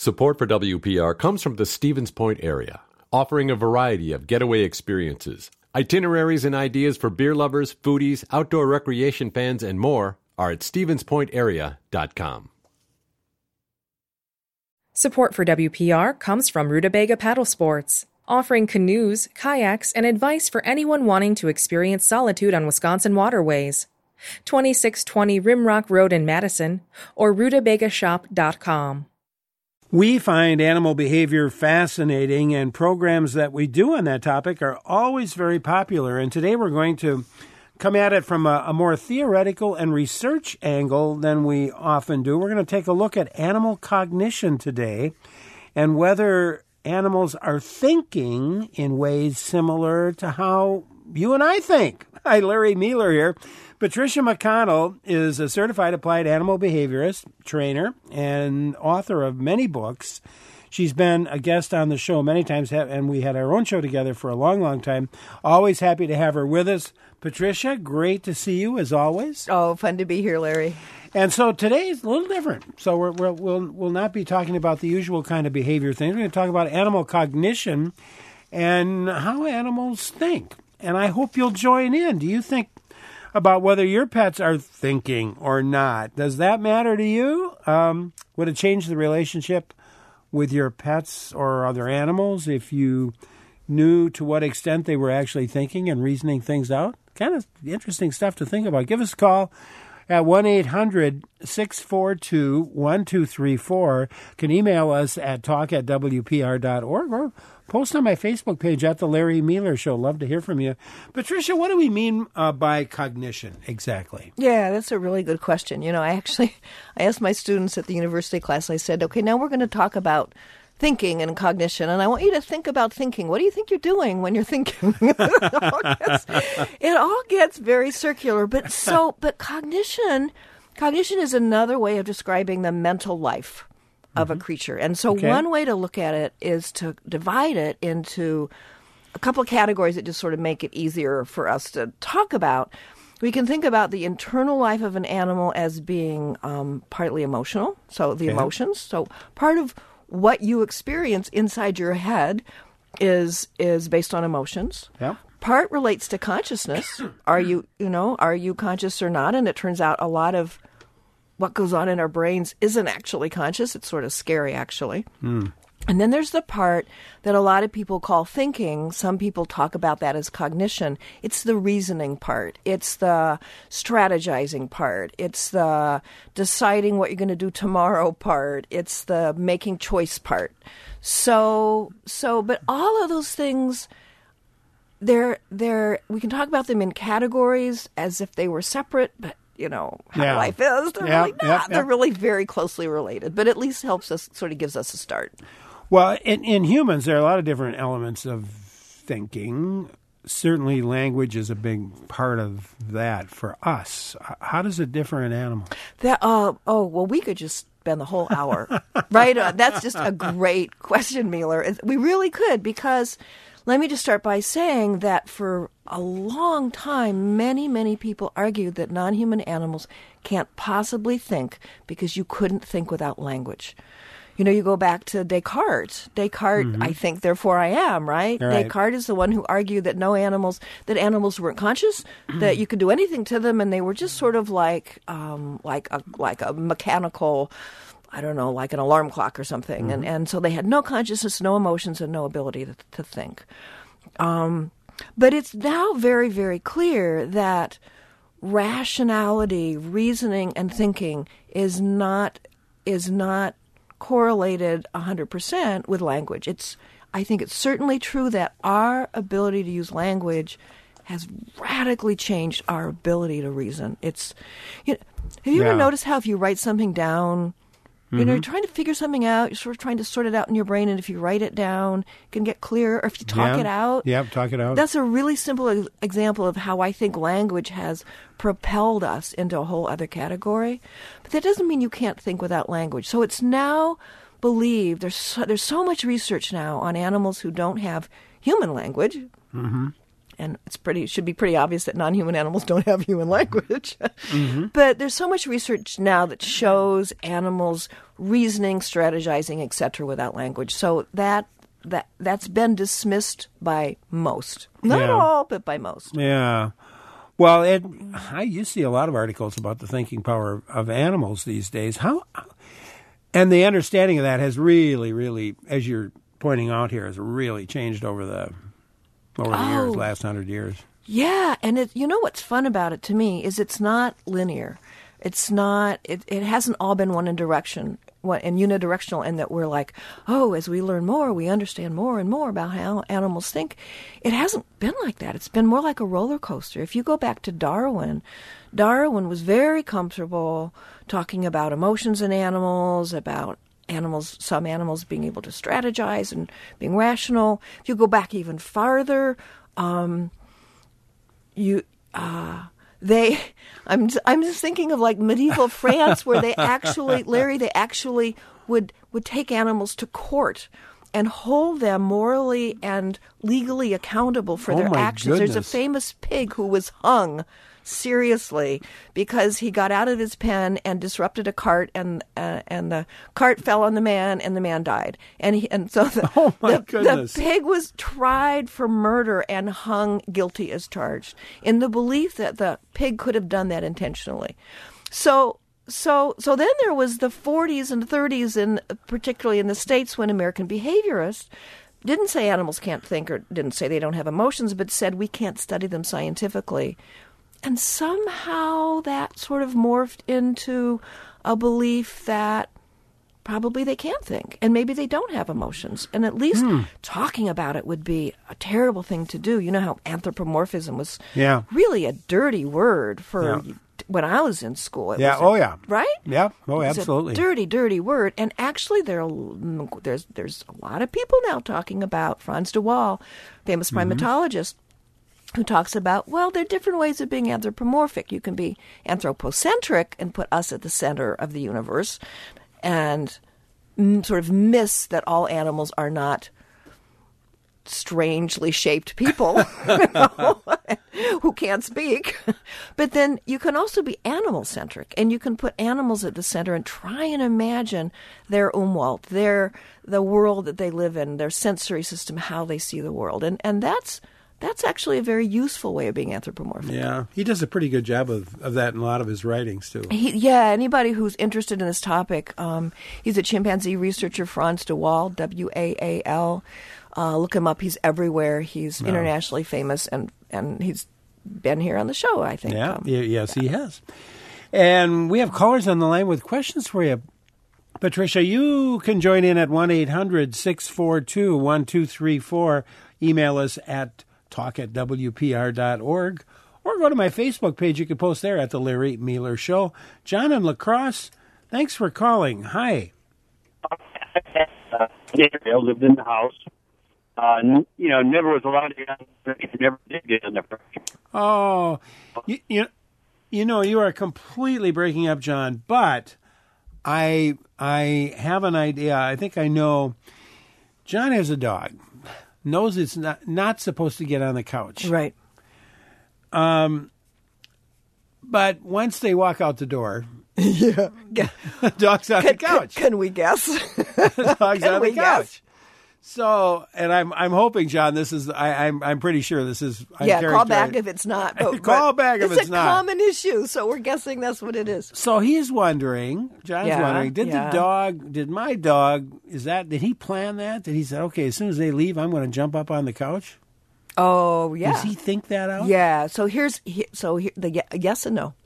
Support for WPR comes from the Stevens Point area, offering a variety of getaway experiences. Itineraries and ideas for beer lovers, foodies, outdoor recreation fans, and more are at stevenspointarea.com. Support for WPR comes from Rutabaga Paddle Sports, offering canoes, kayaks, and advice for anyone wanting to experience solitude on Wisconsin waterways. 2620 Rimrock Road in Madison or rutabagashop.com. We find animal behavior fascinating, and programs that we do on that topic are always very popular. And today we're going to come at it from a more theoretical and research angle than we often do. We're going to take a look at animal cognition today and whether animals are thinking in ways similar to how you and I think. Hi, Larry Mueller here. Patricia McConnell is a certified applied animal behaviorist, trainer, and author of many books. She's been a guest on the show many times, and we had our own show together for a long, long time. Always happy to have her with us. Patricia, great to see you, as always. Oh, fun to be here, Larry. And so today is a little different. So we'll not be talking about the usual kind of behavior things. We're going to talk about animal cognition and how animals think. And I hope you'll join in. Do you think about whether your pets are thinking or not? Does that matter to you? Would it change the relationship with your pets or other animals if you knew to what extent they were actually thinking and reasoning things out? Kind of interesting stuff to think about. Give us a call at 1-800-642-1234. You can email us at talk@wpr.org or post on my Facebook page at The Larry Mueller Show. Love to hear from you. Patricia, what do we mean by cognition exactly? Yeah, that's a really good question. You know, I asked my students at the university class, I said, okay, now we're going to talk about thinking and cognition, and I want you to think about thinking. What do you think you're doing when you're thinking? It all gets very circular, but cognition is another way of describing the mental life of a creature. And so one way to look at it is to divide it into a couple of categories that just sort of make it easier for us to talk about. We can think about the internal life of an animal as being partly emotional, so the emotions. So part of what you experience inside your head is based on emotions. Yeah. Part relates to consciousness. Are you conscious or not? And it turns out a lot of what goes on in our brains isn't actually conscious. It's sort of scary, actually. Mm. And then there's the part that a lot of people call thinking. Some people talk about that as cognition. It's the reasoning part. It's the strategizing part. It's the deciding what you're going to do tomorrow part. It's the making choice part. But all of those things, we can talk about them in categories as if they were separate, but you know, how life is. They're really not. They're really very closely related, but at least helps us, sort of gives us a start. Well, in humans, there are a lot of different elements of thinking. Certainly language is a big part of that for us. How does it differ in animals? Well, we could just spend the whole hour, right? That's just a great question, Mueller. We really could, because let me just start by saying that for a long time, many, many people argued that non-human animals can't possibly think because you couldn't think without language. You know, you go back to Descartes. Descartes, I think, therefore I am, right? Descartes is the one who argued that animals weren't conscious, that you could do anything to them, and they were just sort of like a mechanical, I don't know, like an alarm clock or something. And so they had no consciousness, no emotions, and no ability to think. But it's now very, very clear that rationality, reasoning, and thinking is not correlated 100% with language. I think it's certainly true that our ability to use language has radically changed our ability to reason. Have you ever noticed how if you write something down, you know, you're trying to figure something out, you're sort of trying to sort it out in your brain, and if you write it down, it can get clearer. Or if you talk it out. Yeah, talk it out. That's a really simple example of how I think language has propelled us into a whole other category. But that doesn't mean you can't think without language. So it's now believed, there's so much research now on animals who don't have human language. and it should be pretty obvious that non-human animals don't have human language. But there's so much research now that shows animals reasoning, strategizing, etc. without language. So that's been dismissed by most. Not all, but by most. Yeah. Well, you see a lot of articles about the thinking power of animals these days. And the understanding of that has really, really, as you're pointing out here, has really changed over the years, last 100 years. Yeah, and you know what's fun about it to me is it's not linear. It's not. It hasn't all been one direction and unidirectional, and that we're like, as we learn more, we understand more and more about how animals think. It hasn't been like that. It's been more like a roller coaster. If you go back to Darwin was very comfortable talking about emotions in animals, about some animals being able to strategize and being rational. If you go back even farther, I'm just thinking of like medieval France, where they actually would take animals to court and hold them morally and legally accountable for their actions. Goodness. There's a famous pig who was hung seriously because he got out of his pen and disrupted a cart, and the cart fell on the man, and the man died. So the pig was tried for murder and hung guilty as charged, in the belief that the pig could have done that intentionally. So then there was the 40s and 30s, and particularly in the States, when American behaviorists didn't say animals can't think, or didn't say they don't have emotions, but said we can't study them scientifically. And somehow that sort of morphed into a belief that probably they can't think, and maybe they don't have emotions. And at least talking about it would be a terrible thing to do. You know how anthropomorphism was really a dirty word for when I was in school. Right? Yeah. Oh, absolutely. It's a dirty, dirty word. And actually, there's a lot of people now talking about Frans de Waal, famous primatologist, who talks about, there are different ways of being anthropomorphic. You can be anthropocentric and put us at the center of the universe and sort of miss that all animals are not strangely shaped people who can't speak. But then you can also be animal-centric, and you can put animals at the center and try and imagine their Umwelt, the world that they live in, their sensory system, how they see the world. And that's actually a very useful way of being anthropomorphic. Yeah, he does a pretty good job of that in a lot of his writings, too. Anybody who's interested in this topic, he's a chimpanzee researcher, Frans de Waal, W-A-A-L. Look him up. He's everywhere. He's internationally famous, and he's been here on the show, I think. Yes, he has. And we have callers on the line with questions for you. Patricia, you can join in at 1-800-642-1234. Email us at talk@wpr.org, or go to my Facebook page. You can post there at The Larry Miller Show. John in La Crosse, thanks for calling. Hi. I lived in the house. Never was allowed to get on the fridge. Never did get on the fridge. Oh, you are completely breaking up, John, but I have an idea. I think I know. John has a dog. Knows it's not supposed to get on the couch. Right. But once they walk out the door, dog's on the couch. Can we guess? Dog's on the couch. So, and I'm hoping, John, this is, I'm pretty sure this is. Call back if it's not. Call back if it's not. It's a common issue, so we're guessing that's what it is. So he's wondering, John's wondering, did my dog, did he plan that? Did he say, okay, as soon as they leave, I'm going to jump up on the couch? Oh, yeah. Does he think that out? Yeah. So here's the yes and no.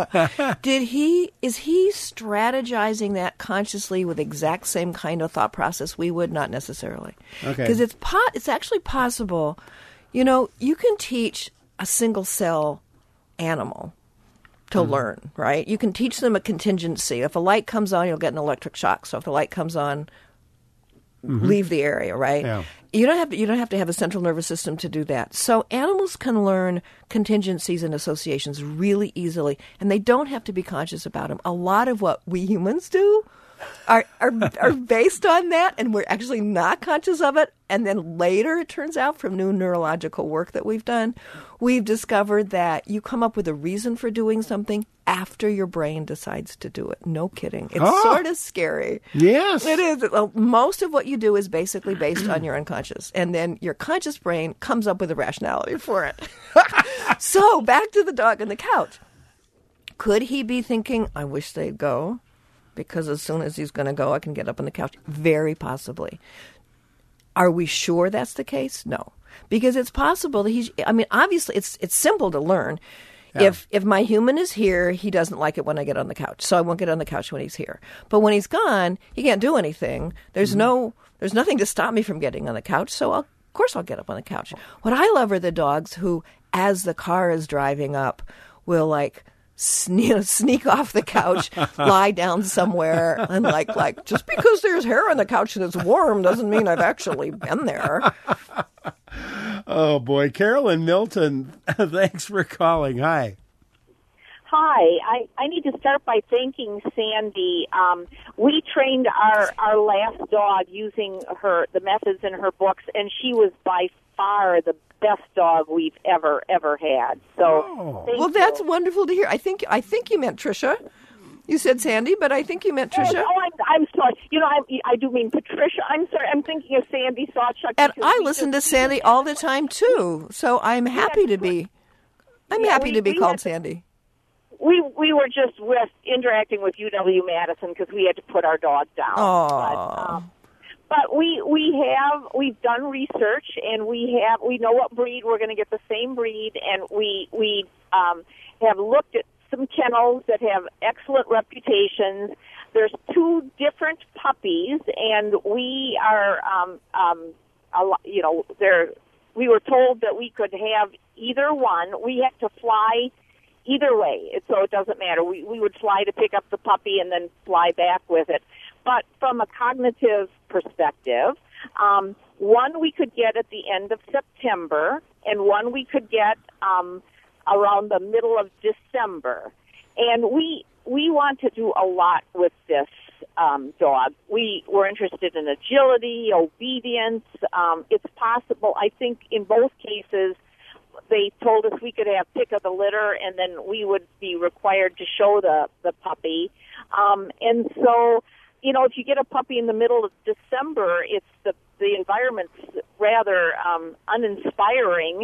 Is he strategizing that consciously with the exact same kind of thought process we would? Not necessarily. Okay. Because it's actually possible. You can teach a single cell animal to learn, right? You can teach them a contingency. If a light comes on, you'll get an electric shock. So if the light comes on, leave the area, right? Yeah. You don't have to have a central nervous system to do that. So animals can learn contingencies and associations really easily, and they don't have to be conscious about them. A lot of what we humans do are based on that, and we're actually not conscious of it. And then later, it turns out from new neurological work that we've done, we've discovered that you come up with a reason for doing something after your brain decides to do it. No kidding. It's sort of scary. Yes. It is. Well, most of what you do is basically based on your unconscious. And then your conscious brain comes up with a rationality for it. So back to the dog on the couch. Could he be thinking, I wish they'd go, because as soon as he's going to go, I can get up on the couch? Very possibly. Are we sure that's the case? No. Because it's possible that obviously it's simple to learn. Yeah. If my human is here, he doesn't like it when I get on the couch. So I won't get on the couch when he's here. But when he's gone, he can't do anything. There's nothing to stop me from getting on the couch. So of course I'll get up on the couch. What I love are the dogs who, as the car is driving up, will sneak off the couch, lie down somewhere, and like just because there's hair on the couch and it's warm doesn't mean I've actually been there. Oh boy, Carolyn Milton, thanks for calling. Hi. Hi. I need to start by thanking Sandy. We trained our last dog using the methods in her books, and she was by far the best dog we've ever had. So, well, that's wonderful to hear. I think you meant Tricia. You said Sandy, but I think you meant Tricia. Oh, I'm sorry. I do mean Patricia. I'm sorry. I'm thinking of Sandy Sawchuk. And I listen to Sandy all the time too. So I'm happy to be. I'm happy to be called Sandy. We were just interacting with UW-Madison because we had to put our dog down. Oh. But we've done research, and we know what breed we're going to get, the same breed, and we have looked at some kennels that have excellent reputations. There's 2 different puppies, and we are we were told that we could have either one. We have to fly either way, so it doesn't matter. We would fly to pick up the puppy and then fly back with it. But from a cognitive perspective, one we could get at the end of September, and one we could get around the middle of December. And we want to do a lot with this dog. We were interested in agility, obedience. It's possible, I think, in both cases, they told us we could have pick of the litter, and then we would be required to show the puppy. And so, if you get a puppy in the middle of December, it's the environment's rather uninspiring.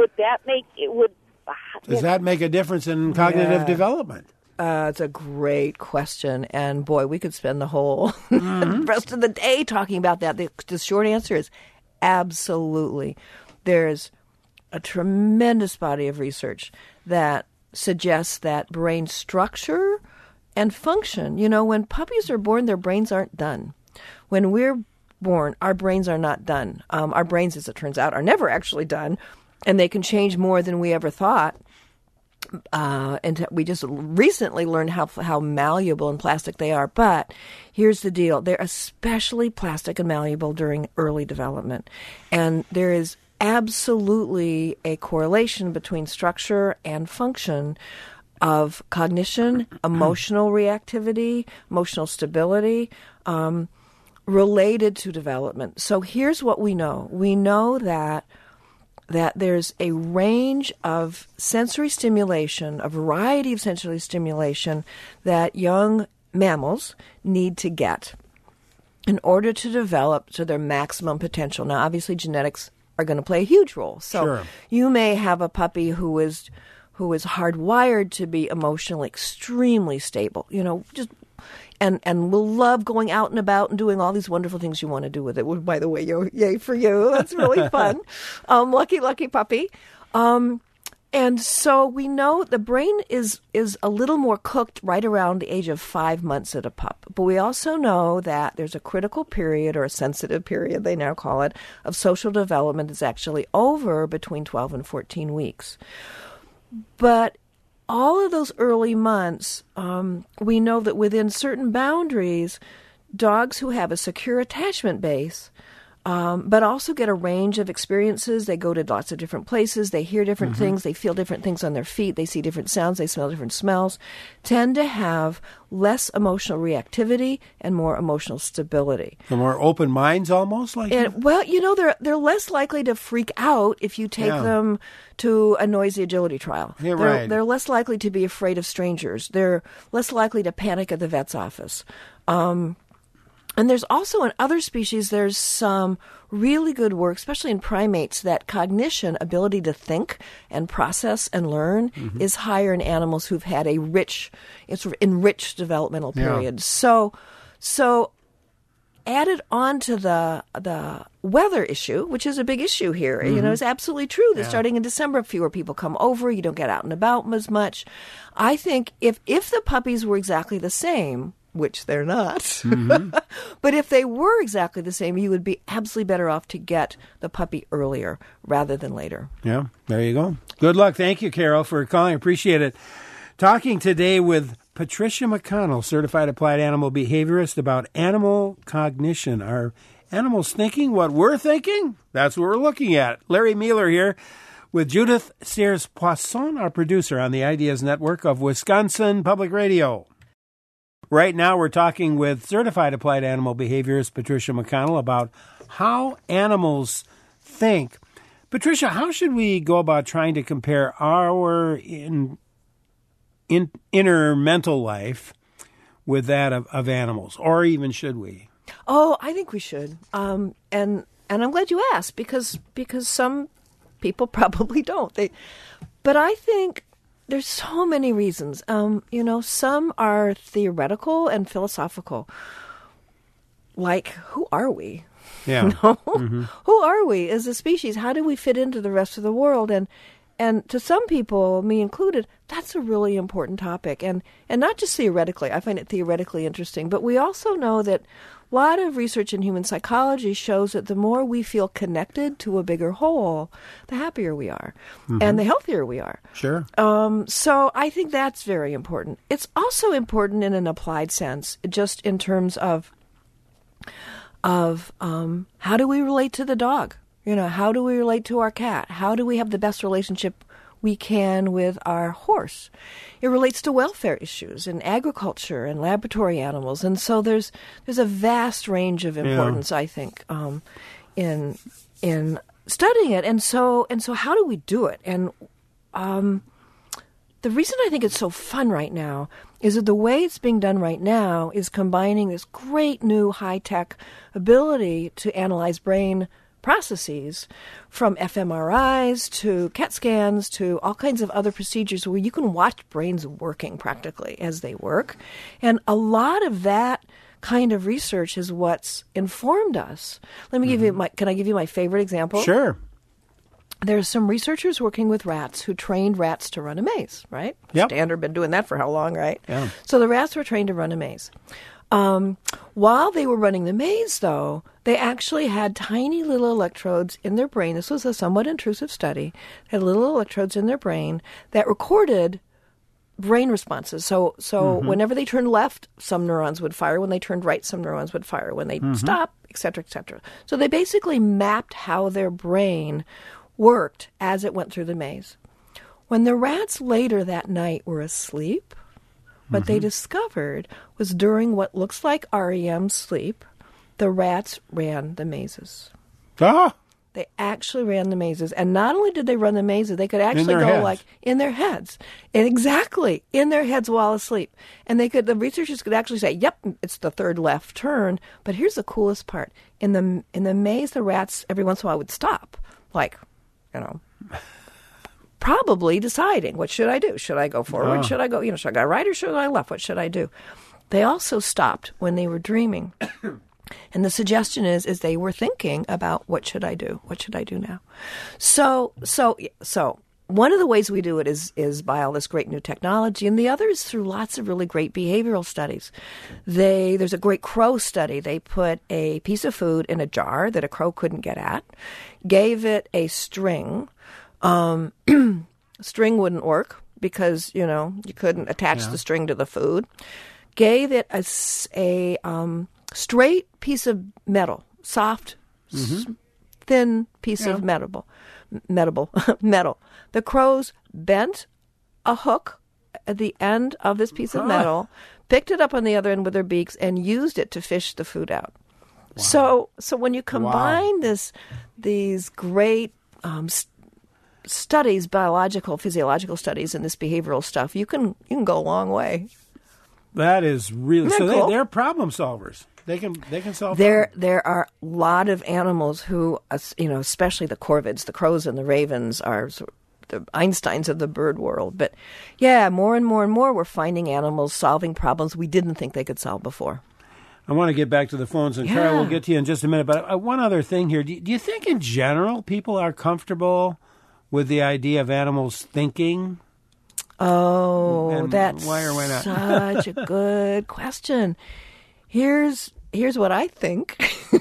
Does that make a difference in cognitive development? It's a great question, and boy, we could spend the whole rest of the day talking about that. The short answer is absolutely. There's a tremendous body of research that suggests that brain structure and function, when puppies are born, their brains aren't done. When we're born, our brains are not done. Our brains, as it turns out, are never actually done, and they can change more than we ever thought. And we just recently learned how malleable and plastic they are. But here's the deal. They're especially plastic and malleable during early development. And there is absolutely a correlation between structure and function of cognition, emotional reactivity, emotional stability, related to development. So here's what we know. We know that there's a range of sensory stimulation, a variety of sensory stimulation that young mammals need to get in order to develop to their maximum potential. Now, obviously, genetics are going to play a huge role. So you may have a puppy who is hardwired to be emotionally extremely stable, just and will love going out and about and doing all these wonderful things you want to do with it. By the way, yay for you. That's really fun. Lucky puppy. And so we know the brain is a little more cooked right around the age of 5 months at a pup. But we also know that there's a critical period, or a sensitive period, they now call it, of social development that's actually over between 12 and 14 weeks. But all of those early months, we know that within certain boundaries, dogs who have a secure attachment base but also get a range of experiences. They go to lots of different places. They hear different things. They feel different things on their feet. They see different sounds. They smell different smells. Tend to have less emotional reactivity and more emotional stability. The more open minds, almost like. Well, they're less likely to freak out if you take them to a noisy agility trial. Yeah, right. They're less likely to be afraid of strangers. They're less likely to panic at the vet's office. And there's also in other species, there's some really good work, especially in primates, that cognition, ability to think and process and learn, is higher in animals who've had a enriched developmental period. So added on to the weather issue, which is a big issue here, it's absolutely true that starting in December, fewer people come over, you don't get out and about as much. I think if the puppies were exactly the same, which they're not. But if they were exactly the same, you would be absolutely better off to get the puppy earlier rather than later. Yeah, there you go. Good luck. Thank you, Carol, for calling. Appreciate it. Talking today with Patricia McConnell, Certified Applied Animal Behaviorist, about animal cognition. Are animals thinking what we're thinking? That's what we're looking at. Larry Mueller here with Judith Sears-Poisson, our producer on the Ideas Network of Wisconsin Public Radio. Right now, we're talking with Certified Applied Animal Behaviorist Patricia McConnell about how animals think. Patricia, how should we go about trying to compare our inner mental life with that of animals, or even should we? Oh, I think we should. And I'm glad you asked because some people probably don't. But I think there's so many reasons. Some are theoretical and philosophical. Like, who are we? Yeah. Who are we as a species? How do we fit into the rest of the world? And to some people, me included, that's a really important topic. And not just theoretically. I find it theoretically interesting. But we also know that a lot of research in human psychology shows that the more we feel connected to a bigger whole, the happier we are and the healthier we are. Sure. So I think that's very important. It's also important in an applied sense, just in terms of how do we relate to the dog? How do we relate to our cat? How do we have the best relationship we can with our horse? It relates to welfare issues in agriculture and laboratory animals. And so there's a vast range of importance, I think, in studying it. And so how do we do it? And the reason I think it's so fun right now is that the way it's being done right now is combining this great new high-tech ability to analyze brain processes, from fMRIs to CAT scans to all kinds of other procedures where you can watch brains working practically as they work. And a lot of that kind of research is what's informed us. Let me give you can I give you my favorite example? Sure. There's some researchers working with rats who trained rats to run a maze, right? Yep. Standard, been doing that for how long, right? Yeah. So the rats were trained to run a maze. While they were running the maze, though, they actually had tiny little electrodes in their brain. This was a somewhat intrusive study. They had little electrodes in their brain that recorded brain responses. So whenever they turned left, some neurons would fire. When they turned right, some neurons would fire. When they stopped, et cetera, et cetera. So they basically mapped how their brain worked as it went through the maze. When the rats later that night were asleep, what they discovered was during what looks like REM sleep, the rats ran the mazes. Ah! They actually ran the mazes. And not only did they run the mazes, they could actually go like in their heads. And exactly, in their heads while asleep. And the researchers could actually say, yep, it's the third left turn. But here's the coolest part. In the maze, the rats every once in a while would stop. Like, probably deciding, what should I do? Should I go forward? Should I go, should I go right or should I left? What should I do? They also stopped when they were dreaming. And the suggestion is they were thinking about, what should I do? What should I do now? So one of the ways we do it is by all this great new technology, and the other is through lots of really great behavioral studies. There's a great crow study. They put a piece of food in a jar that a crow couldn't get at, gave it a string. String wouldn't work because, you couldn't attach the string to the food. Gave it a straight piece of metal, soft thin piece of metal. The crows bent a hook at the end of this piece of metal, picked it up on the other end with their beaks, and used it to fish the food out. Wow. So when you combine these great studies, biological, physiological studies, and this behavioral stuff, you can go a long way. That is really Isn't that cool? They're problem solvers. They can solve. There are a lot of animals who, especially the corvids, the crows and the ravens, are the Einsteins of the bird world. But yeah, more and more and more, we're finding animals solving problems we didn't think they could solve before. I want to get back to the phones, and Carol, we'll get to you in just a minute. But one other thing here: do you think, in general, people are comfortable with the idea of animals thinking? Oh, and that's why or why not? Such a good question. Here's what I think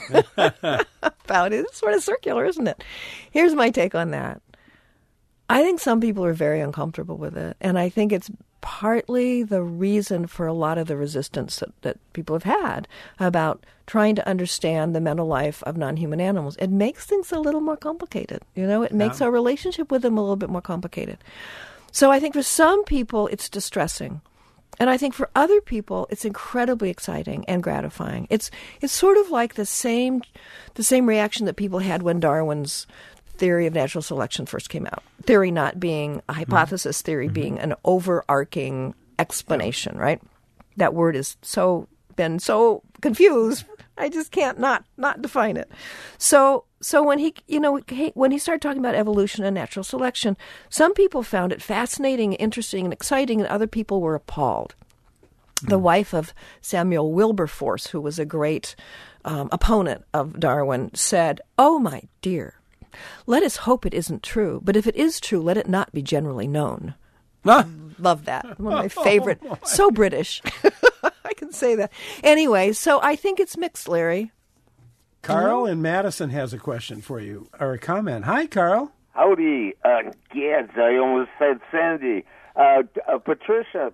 about it. It's sort of circular, isn't it? Here's my take on that. I think some people are very uncomfortable with it, and I think it's partly the reason for a lot of the resistance that people have had about trying to understand the mental life of non-human animals. It makes things a little more complicated. It makes our relationship with them a little bit more complicated. So I think for some people it's distressing. And I think for other people, it's incredibly exciting and gratifying. It's sort of like the same reaction that people had when Darwin's theory of natural selection first came out. Theory not being a hypothesis, theory being an overarching explanation, right? That word has been so confused, I just can't not define it. So when he started talking about evolution and natural selection, some people found it fascinating, interesting, and exciting, and other people were appalled. The wife of Samuel Wilberforce, who was a great opponent of Darwin, said, "Oh, my dear, let us hope it isn't true, but if it is true, let it not be generally known." Love that. One of my favorite. So British. I can say that. Anyway, so I think it's mixed, Larry. Carl in Madison has a question for you, or a comment. Hi, Carl. Howdy, Gads. I almost said Sandy. Patricia,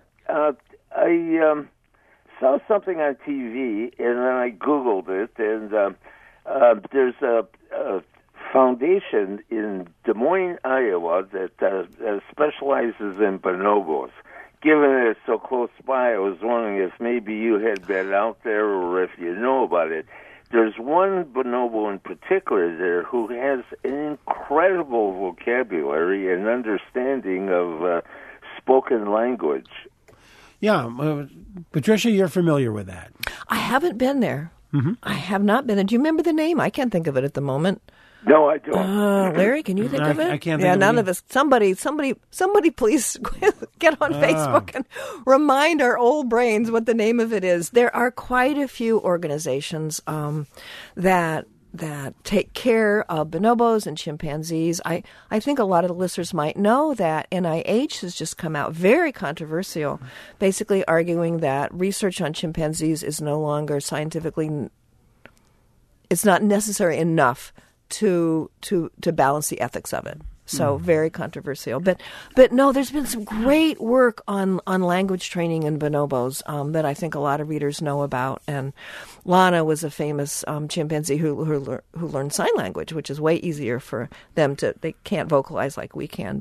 I saw something on TV, and then I Googled it, and there's a foundation in Des Moines, Iowa, that specializes in bonobos. Given that it's so close by, I was wondering if maybe you had been out there or if you know about it. There's one bonobo in particular there who has an incredible vocabulary and understanding of spoken language. Yeah, Patricia, you're familiar with that. I haven't been there. Mm-hmm. I have not been there. Do you remember the name? I can't think of it at the moment. No, I don't. Larry, can you think of it? I can't think of it. None of us. Somebody, please get on Facebook and remind our old brains what the name of it is. There are quite a few organizations that take care of bonobos and chimpanzees. I think a lot of the listeners might know that NIH has just come out, very controversial, basically arguing that research on chimpanzees is no longer scientifically, it's not necessary enough to balance the ethics of it. So very controversial. But no, there's been some great work on language training in bonobos that I think a lot of readers know about. And Lana was a famous chimpanzee who learned sign language, which is way easier for them they can't vocalize like we can.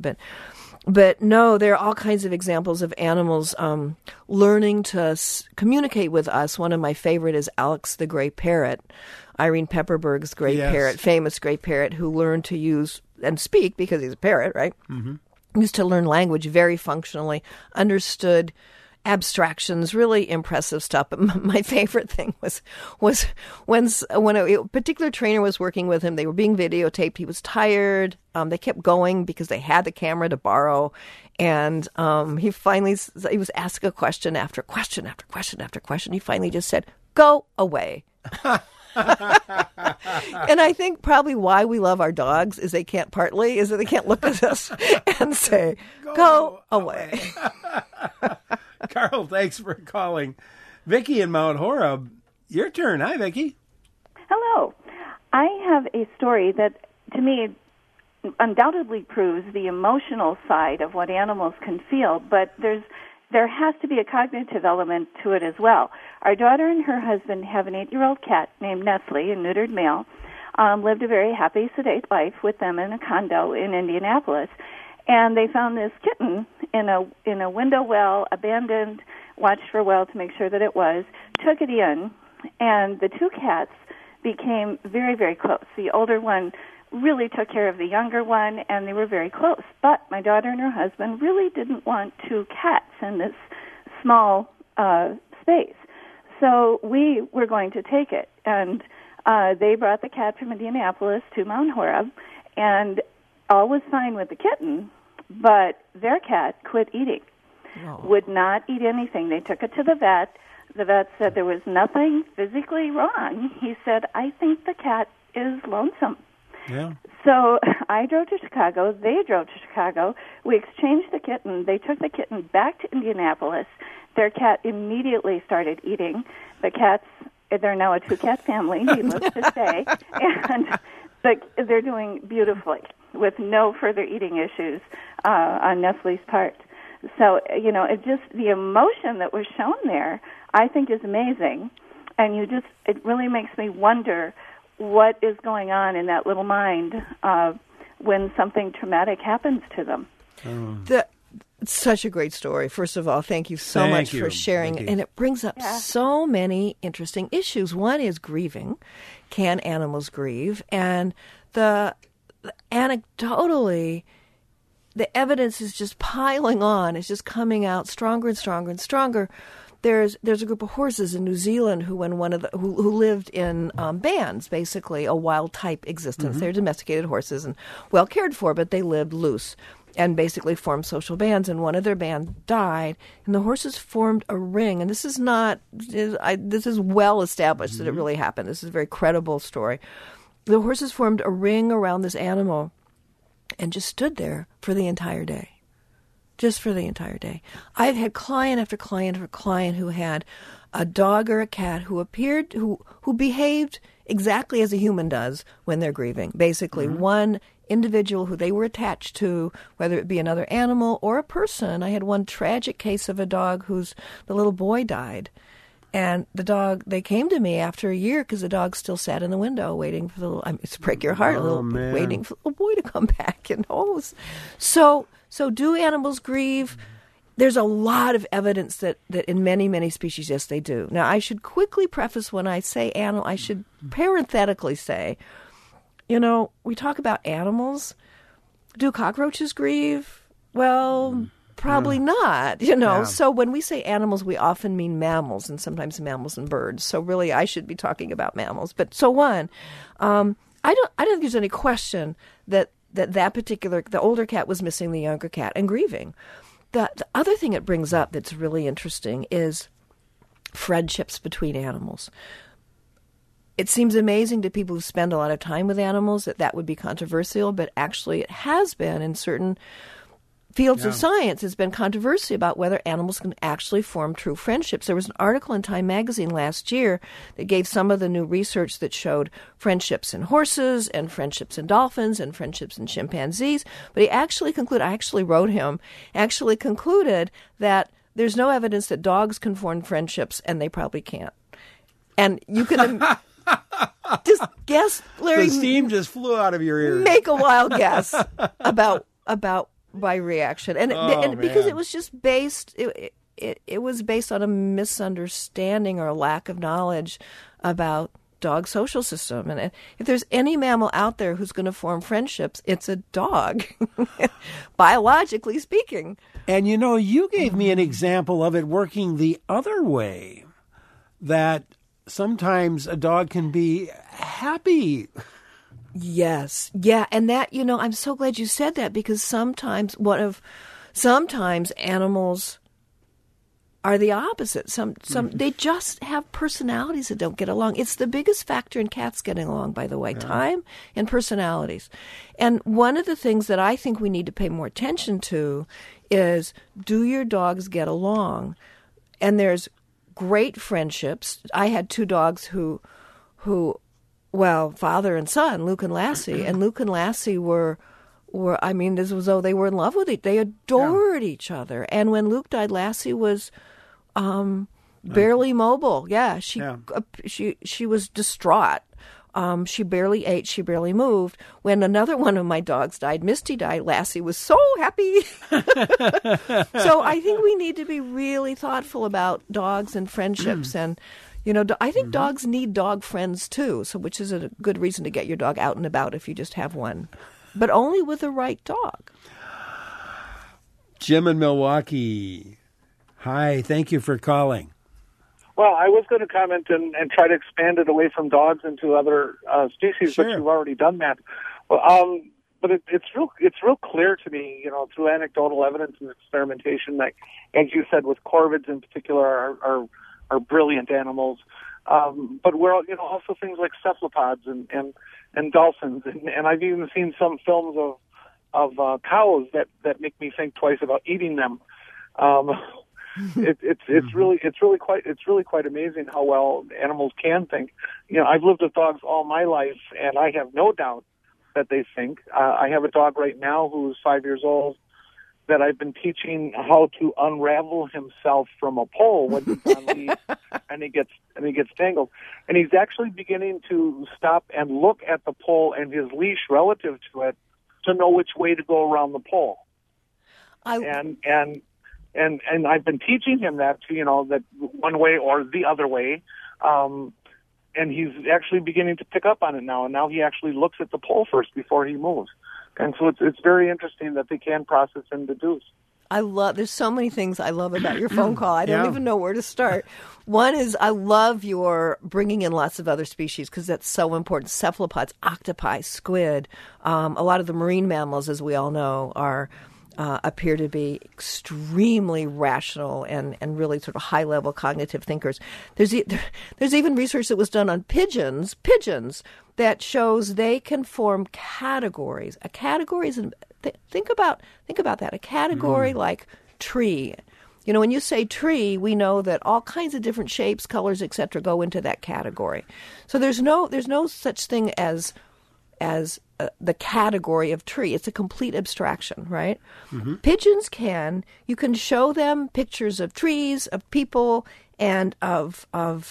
But no, there are all kinds of examples of animals learning to communicate with us. One of my favorite is Alex the gray parrot, Irene Pepperberg's gray parrot, famous gray parrot, who learned to use and speak, because he's a parrot, right? Mm-hmm. Used to learn language very functionally, understood abstractions, really impressive stuff. But my favorite thing was when a particular trainer was working with him. They were being videotaped. He was tired. They kept going because they had the camera to borrow. And he was asked a question after question after question after question. He finally just said, "Go away." And I think probably why we love our dogs is that they can't look at us and say, "Go away." Carl, thanks for calling. Vicki in Mount Horeb, your turn. Hi, Vicki. Hello. I have a story that, to me, undoubtedly proves the emotional side of what animals can feel, but there has to be a cognitive element to it as well. Our daughter and her husband have an 8-year-old cat named Nestle, a neutered male. lived a very happy, sedate life with them in a condo in Indianapolis. And they found this kitten in a window well, abandoned, watched for a while to make sure that it was, took it in, and the two cats became very, very close. The older one really took care of the younger one, and they were very close. But my daughter and her husband really didn't want two cats in this small space. So we were going to take it, and they brought the cat from Indianapolis to Mount Horeb, and all was fine with the kitten, but their cat quit eating, would not eat anything. They took it to the vet. The vet said there was nothing physically wrong. He said, I think the cat is lonesome. Yeah. So I drove to Chicago. They drove to Chicago. We exchanged the kitten. They took the kitten back to Indianapolis. Their cat immediately started eating. The cats, they're now a two-cat family, needless to say, and they're doing beautifully with no further eating issues on Nestle's part. So, it just, the emotion that was shown there, I think is amazing. And it really makes me wonder what is going on in that little mind when something traumatic happens to them. Such a great story. First of all, thank you so much for sharing. And it brings up so many interesting issues. One is grieving. Can animals grieve? And anecdotally, the evidence is just piling on. It's just coming out stronger and stronger and stronger. There's a group of horses in New Zealand who lived in bands, basically a wild type existence. They're domesticated horses and well cared for, but they lived loose and basically formed social bands. And one of their band died, and the horses formed a ring. And this is well established that it really happened. This is a very credible story. The horses formed a ring around this animal and just stood there for the entire day. Just for the entire day. I've had client after client after client who had a dog or a cat who behaved exactly as a human does when they're grieving. Basically, one individual who they were attached to, whether it be another animal or a person. I had one tragic case of a dog the little boy died. And the dog, they came to me after a year because the dog still sat in the window waiting for the little, it's break your heart, waiting for the little boy to come back. And So do animals grieve? There's a lot of evidence that in many, many species, yes, they do. Now, I should quickly preface when I say animal, I should parenthetically say, we talk about animals. Do cockroaches grieve? Well, probably not, Yeah. So when we say animals, we often mean mammals and sometimes mammals and birds. So really, I should be talking about mammals. But so I don't think there's any question that particular, the older cat was missing the younger cat and grieving. The other thing it brings up that's really interesting is friendships between animals. It seems amazing to people who spend a lot of time with animals that would be controversial, but actually it has been in certain fields of science. It's been controversy about whether animals can actually form true friendships. There was an article in Time magazine last year that gave some of the new research that showed friendships in horses and friendships in dolphins and friendships in chimpanzees. But he actually concluded, I actually wrote him, concluded that there's no evidence that dogs can form friendships, and they probably can't. And you can just guess, Larry. The steam just flew out of your ears. Make a wild guess about my reaction, and because it was just based, it was based on a misunderstanding or a lack of knowledge about dog social system. And if there's any mammal out there who's going to form friendships, it's a dog, biologically speaking. And you gave me an example of it working the other way, that sometimes a dog can be happy. Yes. Yeah. And that, I'm so glad you said that, because sometimes animals are the opposite. They just have personalities that don't get along. It's the biggest factor in cats getting along, by the way, time and personalities. And one of the things that I think we need to pay more attention to is, do your dogs get along? And there's great friendships. I had two dogs who father and son, Luke and Lassie, and Luke and Lassie were this was they were in love with it. They adored each other. And when Luke died, Lassie was barely mobile. Yeah, she was distraught She barely ate. She barely moved. When another one of my dogs died, Misty died, Lassie was so happy. So I think we need to be really thoughtful about dogs and friendships. And, I think dogs need dog friends too, so which is a good reason to get your dog out and about if you just have one. But only with the right dog. Jim in Milwaukee. Hi, thank you for calling. Well, I was going to comment and try to expand it away from dogs into other species, Sure. but you've already done that. Well, but it's real clear to me, through anecdotal evidence and experimentation, that, as you said, with corvids in particular, are brilliant animals. But we're also things like cephalopods and dolphins, and I've even seen some films of cows that make me think twice about eating them. It's really quite amazing how well animals can think. I've lived with dogs all my life, and I have no doubt that they think. I have a dog right now who's 5 years old that I've been teaching how to unravel himself from a pole when he's on leash and he gets tangled. And he's actually beginning to stop and look at the pole and his leash relative to it to know which way to go around the pole. And I've been teaching him that, that one way or the other way. And he's actually beginning to pick up on it now. And now he actually looks at the pole first before he moves. And so it's very interesting that they can process and deduce. There's so many things I love about your phone call. I don't even know where to start. One is I love your bringing in lots of other species because that's so important. Cephalopods, octopi, squid, a lot of the marine mammals, as we all know, appear to be extremely rational and really sort of high-level cognitive thinkers. There's even research that was done on pigeons that shows they can form categories. A category is think about that. A category like tree. When you say tree, we know that all kinds of different shapes, colors, etc., go into that category. So there's no such thing as the category of tree. It's a complete abstraction, right? Mm-hmm. Pigeons you can show them pictures of trees, of people, and of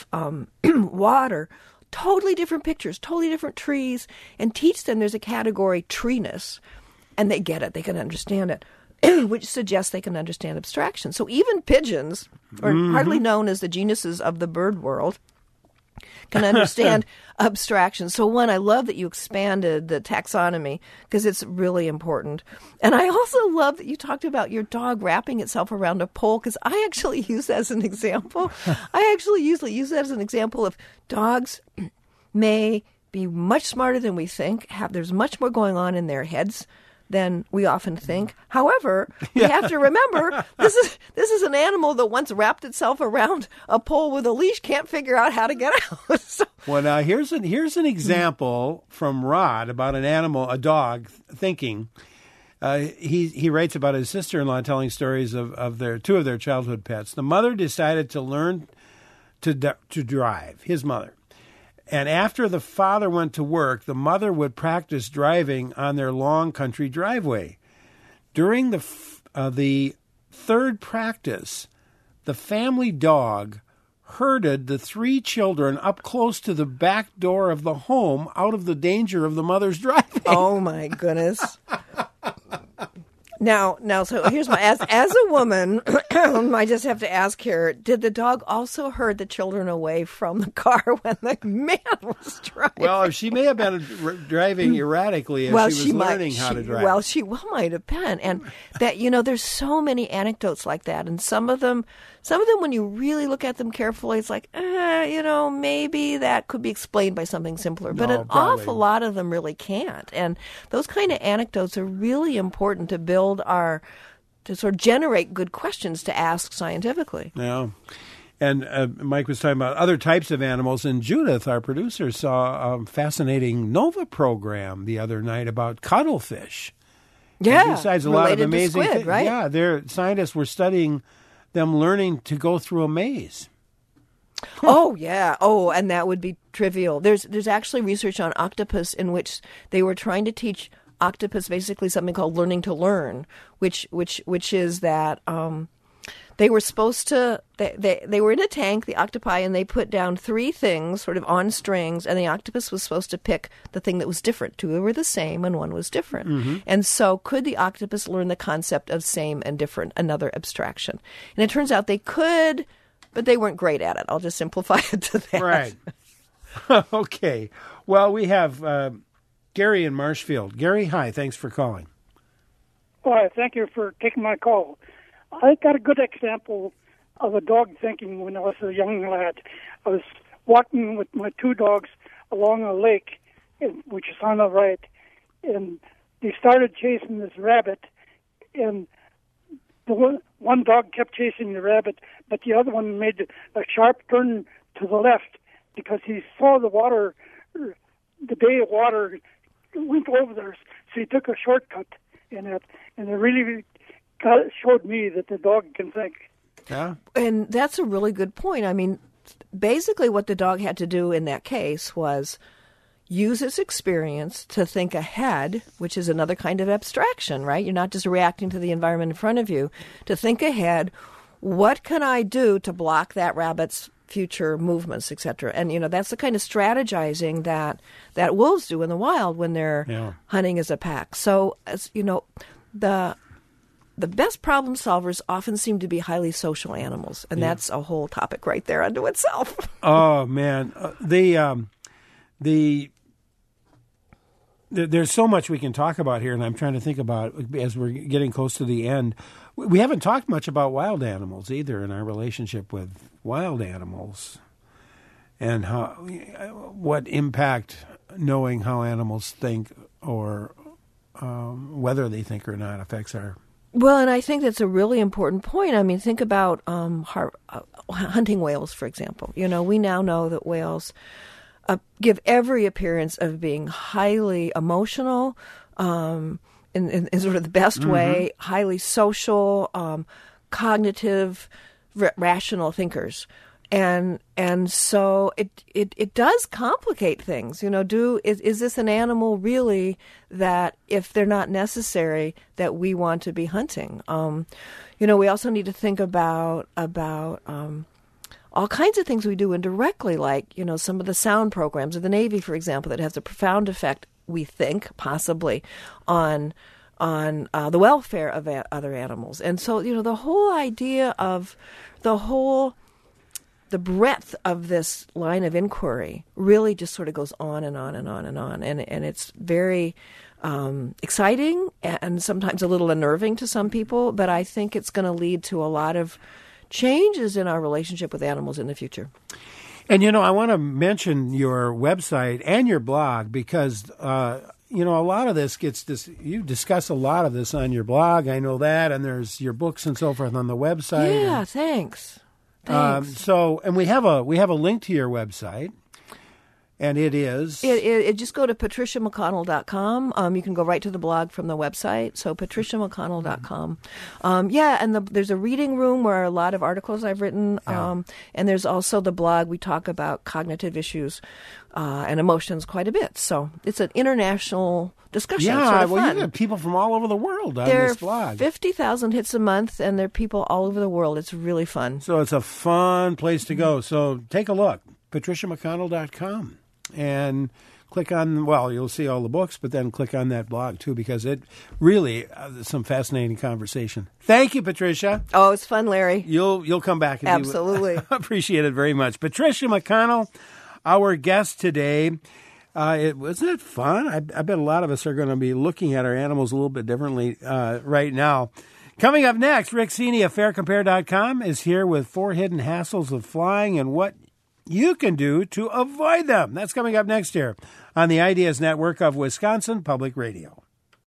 water. Totally different pictures, totally different trees, and teach them there's a category treeness, and they get it. They can understand it, which suggests they can understand abstraction. So even pigeons, or hardly known as the genuses of the bird world, can understand abstraction. So one, I love that you expanded the taxonomy because it's really important. And I also love that you talked about your dog wrapping itself around a pole because I actually use that as an example. I actually usually use that as an example of dogs may be much smarter than we think. There's much more going on in their heads than we often think. However, we have to remember this is an animal that once wrapped itself around a pole with a leash can't figure out how to get out. So, well, now here's an example from Rod about a dog thinking. He writes about his sister-in-law telling stories of two of their childhood pets. The mother decided to learn to drive, his mother. And after the father went to work, the mother would practice driving on their long country driveway. During the third practice, the family dog herded the three children up close to the back door of the home out of the danger of the mother's driving. Oh, my goodness. Now, so here's as a woman, I just have to ask here, did the dog also herd the children away from the car when the man was driving? Well, she may have been driving erratically as she was learning how to drive. Well, she might have been. And that, there's so many anecdotes like that. And some of them, when you really look at them carefully, it's like, maybe that could be explained by something simpler. But an awful lot of them really can't. And those kind of anecdotes are really important to build to sort of generate good questions to ask scientifically. Yeah. And Mike was talking about other types of animals. And Judith, our producer, saw a fascinating NOVA program the other night about cuttlefish. Yeah. And besides a lot of amazing squid, right? Yeah, their scientists were studying them learning to go through a maze. Oh, yeah. Oh, and that would be trivial. There's actually research on octopus in which they were trying to teach octopus basically something called learning to learn, which is that They were supposed to, they were in a tank, the octopi, and they put down 3 things sort of on strings, and the octopus was supposed to pick the thing that was different. 2 were the same, and 1 was different. Mm-hmm. And so could the octopus learn the concept of same and different, another abstraction? And it turns out they could, but they weren't great at it. I'll just simplify it to that. Right. Okay. Well, we have Gary in Marshfield. Gary, hi. Thanks for calling. Well, thank you for taking my call. I got a good example of a dog thinking when I was a young lad. I was walking with my 2 dogs along a lake, which is on the right, and they started chasing this rabbit, and the one dog kept chasing the rabbit, but the other one made a sharp turn to the left because he saw the water, the bay of water went over there, so he took a shortcut in it, and it really showed me that the dog can think. Yeah. And that's a really good point. I mean, basically what the dog had to do in that case was use its experience to think ahead, which is another kind of abstraction, right? You're not just reacting to the environment in front of you. To think ahead, what can I do to block that rabbit's future movements, etc.? And, that's the kind of strategizing that wolves do in the wild when they're hunting as a pack. So, as the best problem solvers often seem to be highly social animals, and that's a whole topic right there unto itself. Oh man, there's so much we can talk about here, and I'm trying to think about as we're getting close to the end. We haven't talked much about wild animals either, in our relationship with wild animals, and what impact knowing how animals think or whether they think or not affects our. Well, and I think that's a really important point. I mean, think about hunting whales, for example. We now know that whales give every appearance of being highly emotional, in sort of the best way, highly social, cognitive, rational thinkers. And so it does complicate things. Is this an animal really that, if they're not necessary, that we want to be hunting? We also need to think about all kinds of things we do indirectly, like some of the sound programs of the Navy, for example, that has a profound effect, we think, possibly on the welfare of other animals. And so the whole idea of the breadth of this line of inquiry really just sort of goes on and on and on and on. And it's very exciting and sometimes a little unnerving to some people, but I think it's going to lead to a lot of changes in our relationship with animals in the future. And, I want to mention your website and your blog because, a lot of this you discuss a lot of this on your blog. I know that. And there's your books and so forth on the website. Yeah, thanks. And we have a link to your website, and it is just go to patriciamcconnell.com. You can go right to the blog from the website. So patriciamcconnell.com. And there's a reading room where a lot of articles I've written. And there's also the blog. We talk about cognitive issues and emotions quite a bit. So it's an international discussion. Yeah, it's sort of fun. You have people from all over the world on this blog. There are 50,000 hits a month, and there are people all over the world. It's really fun. So it's a fun place to go. So take a look, patriciamcconnell.com, and click on, you'll see all the books, but then click on that blog, too, because it really is some fascinating conversation. Thank you, Patricia. Oh, it's fun, Larry. You'll come back. Absolutely. Appreciate it very much. Patricia McConnell, our guest today. Wasn't it fun? I bet a lot of us are going to be looking at our animals a little bit differently right now. Coming up next, Rick Cini of FairCompare.com is here with 4 hidden hassles of flying and what you can do to avoid them. That's coming up next here on the Ideas Network of Wisconsin Public Radio.